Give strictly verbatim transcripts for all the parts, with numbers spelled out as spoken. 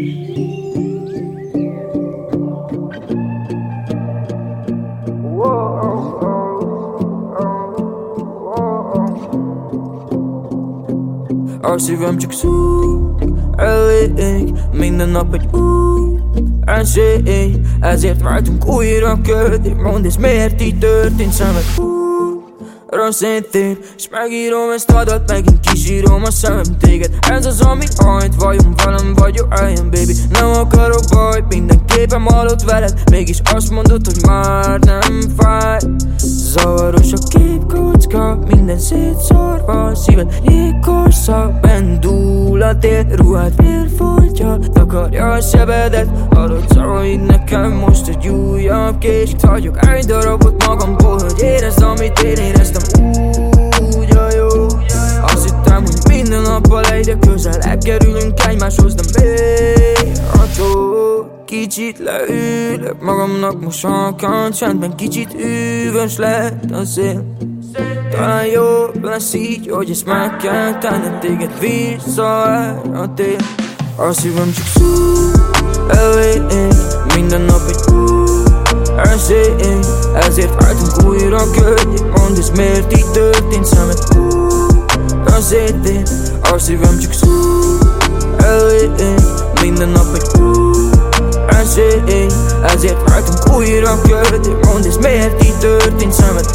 A szívem csak szúg, elég, minden nap egy új esély. Ezért váltunk újra ködé, mondd ez miért így történt. Szemed újra széttér, s megírom ezt a dalt, megint kisírom a szemem téged. Ez az, ami hajt, vajon velem vagy jó helyen, baby. Nem akarok baj, mindenképpen halott veled. Mégis azt mondod, hogy már nem fáj. Zavaros a képkocka, minden szétszórva. Szíved jégkorszak, bendul a tél. Ruhád vérfoltja, takarja a sebedet. Hallod szavaid nekem most egy újabb kés. Itt hagyok egy darabot magamból, hogy érezd, amit én éreztem. Úgy a jó. Azt hittem, hogy minden nappal egyre közelebb kerülünk egymáshoz, de mélható. Kicsit leülök magamnak most halkan, csendben kicsit üvös lett a szél. Talán jobb lesz így, hogy ezt meg kell tenned, téged visszaáll a tél. A szívem csak szúr, elég, minden nap egy új esély. Ezért váltunk újra ködé, mondd ez miért így történt. Szemed újra széttér, a szívem csak szúr, elég, minden nap egy új esély. Ezért váltunk újra ködé, mondd ez miért így történt. Szemed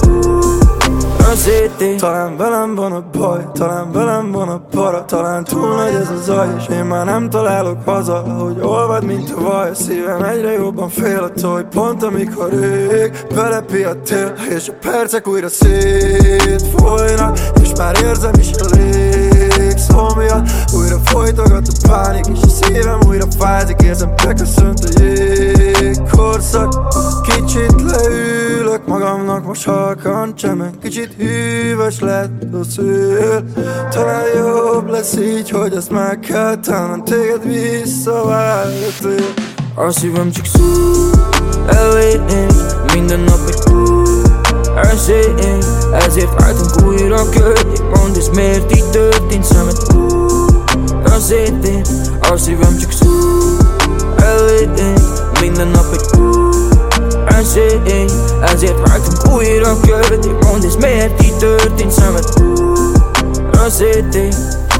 újra széttér. Talán velem van a baj, talán velem van a para. Talán túl nagy ez a zaj, és én már nem találok haza. Hogy olvad, mint a vaj, a szívem egyre jobban fél attól, hogy pont amikor ég belepi a tél, és a percek újra szétfolynak, és már érzem is a légszó miatt. Újra folytogat a pánik, és a szívem újra fázik. Érzem, beköszönt a jégkorszak. Kicsit leülök magamnak most halkan, csendben kicsit hűvös lett a szél. Talán jobb lesz így, hogy ezt meg kell tennem, téged visszaváltél. A szívem csak szúr, elég, minden nap egy új esély. Ezért váltunk újra ködé, mondd ez miért így történt. Szemed újra széttér, a szívem csak szúr, elég, minden nap egy új esély. Ezért váltunk újra ködé, mondd ez miért így történt. Szemed újra széttér.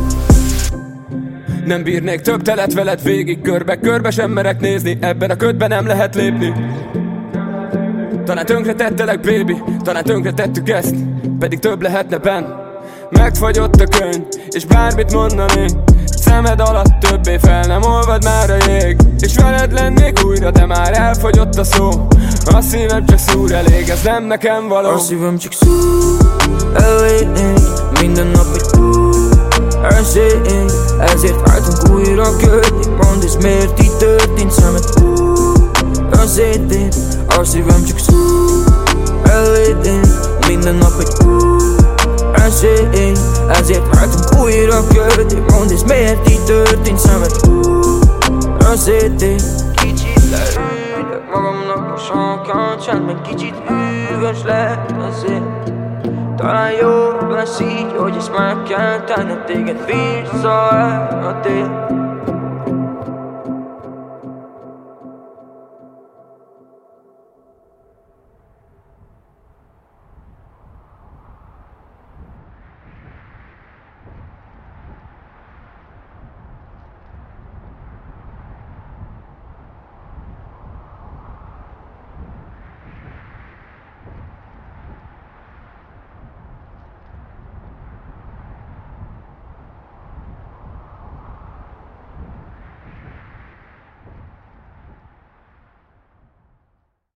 Nem bírnék több telet veled végig, körbe-körbe sem merek nézni. Ebben a ködben nem lehet lépni. Talán tönkre tettelek, baby, talán tönkre tettük ezt, pedig több lehetne benn. Megfagyott a könyv, és bármit mondanék, szemed alatt többé fel nem olvad már a jég. És veled lennék újra, de már elfogyott a szó. A szívem csak szúr, elég, ez nem nekem való. A szívem csak szúr, elég, minden nap egy új esély. Ezért váltunk újra ködé, mondd ez miért így történt. Szemed újra széttér, a szívem csak szúr, elég, minden nap egy új esély. Ezért váltunk újra ködé, mondd ez miért így történt. Szemed újra széttér. Kicsit leülök magamnak most halkan, csendben kicsit hűvös lett a szél. Talán jobb lesz így, hogy ezt meg kell tenned, téged visszaáll a tél.